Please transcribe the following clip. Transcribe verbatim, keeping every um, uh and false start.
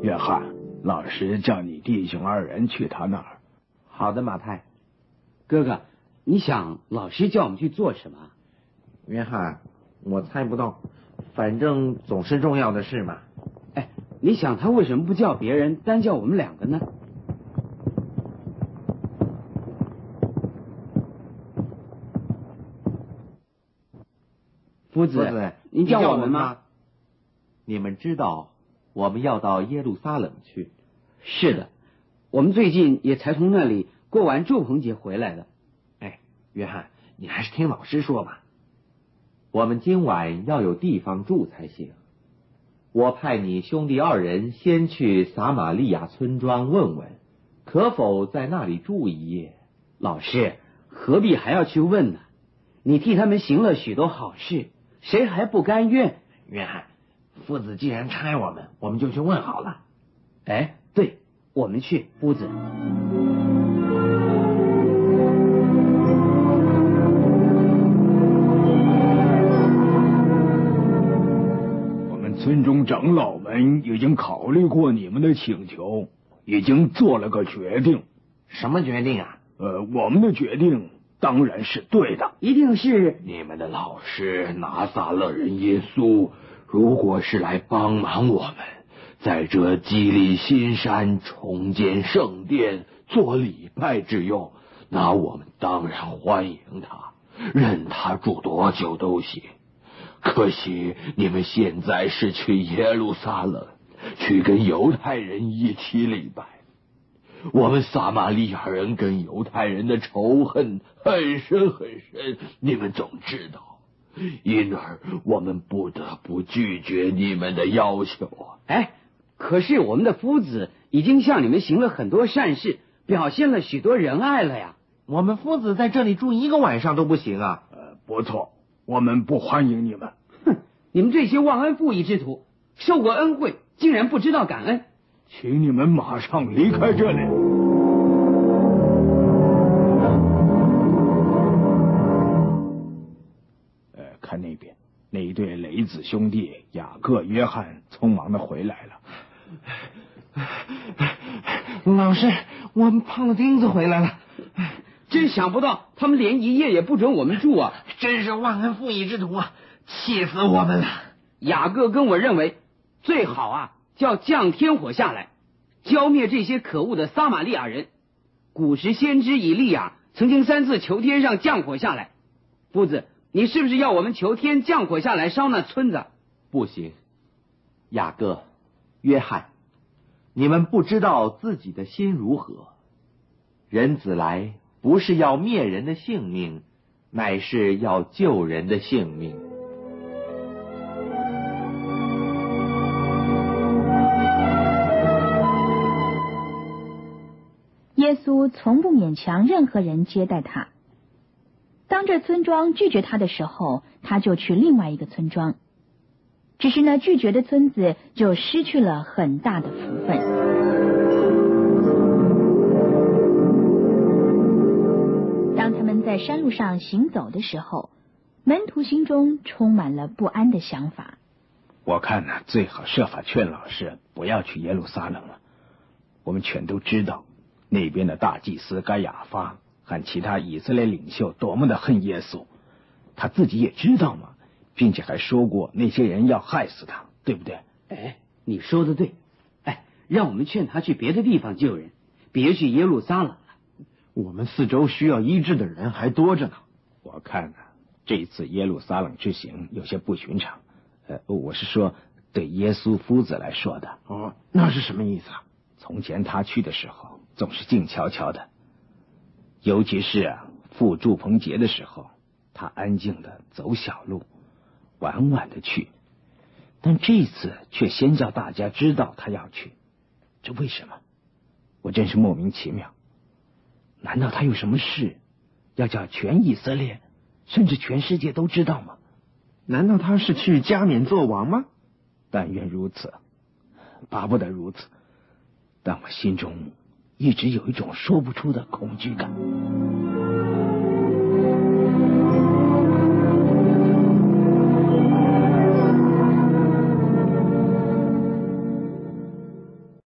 约翰，老师叫你弟兄二人去他那儿。 好的，马太。 哥哥，你想老师叫我们去做什么？ 约翰，我猜不到，反正总是重要的事嘛。 哎，你想他为什么不叫别人，单叫我们两个呢？夫子， 夫子您叫我们吗？ 你们知道我们要到耶路撒冷去。 是的，我们最近也才从那里过完祝棚节回来的。 哎，约翰，你还是听老师说吧。我们今晚要有地方住才行。我派你兄弟二人先去撒玛利亚村庄问问，可否在那里住一夜。 老师，何必还要去问呢？你替他们行了许多好事，谁还不甘愿？ 约翰，父子既然差我们，我们就去问好了。 哎，对，我们去，夫子。 我们村中长老们已经考虑过你们的请求，已经做了个决定。 什么决定啊？ 呃，我们的决定当然是对的， 一定是你们的老师拿撒勒人耶稣，如果是来帮忙我们，在这基利新山重建圣殿做礼拜之用，那我们当然欢迎他，任他住多久都行。可惜你们现在是去耶路撒冷，去跟犹太人一起礼拜。我们撒玛利亚人跟犹太人的仇恨很深很深，你们总知道，因而我们不得不拒绝你们的要求啊。 哎，可是我们的夫子已经向你们行了很多善事，表现了许多仁爱了呀。 我们夫子在这里住一个晚上都不行啊。 呃，不错，我们不欢迎你们。 哼，你们这些忘恩负义之徒，受过恩惠竟然不知道感恩。 请你们马上离开这里。呃，看那边，那一对雷子兄弟雅各、约翰匆忙的回来了。 老师，我们胖了钉子回来了。 真想不到，他们连一夜也不准我们住啊！ 真是忘恩负义之徒啊，气死我们了。 雅各跟我认为，最好啊，叫降天火下来，浇灭这些可恶的撒玛利亚人。古时先知以利亚曾经三次求天上降火下来。夫子，你是不是要我们求天降火下来烧那村子？ 不行，雅各、约翰，你们不知道自己的心如何。人子来不是要灭人的性命，乃是要救人的性命。 耶稣从不勉强任何人接待他。当这村庄拒绝他的时候，他就去另外一个村庄。只是那拒绝的村子就失去了很大的福分。当他们在山路上行走的时候，门徒心中充满了不安的想法。 我看呢，最好设法劝老师不要去耶路撒冷了。我们全都知道，那边的大祭司该亚法和其他以色列领袖多么的恨耶稣，他自己也知道嘛，并且还说过那些人要害死他，对不对？ 哎，你说的对。哎，让我们劝他去别的地方救人，别去耶路撒冷了。 我们四周需要医治的人还多着呢。 我看呢，这次耶路撒冷之行有些不寻常。呃，我是说对耶稣夫子来说的。 哦，那是什么意思啊？ 从前他去的时候总是静悄悄的，尤其是啊赴祝棚节的时候，他安静的走小路，晚晚的去。但这次却先叫大家知道他要去，这为什么？我真是莫名其妙。难道他有什么事要叫全以色列甚至全世界都知道吗？ 难道他是去加冕做王吗？ 但愿如此，巴不得如此。但我心中一直有一种说不出的恐惧感。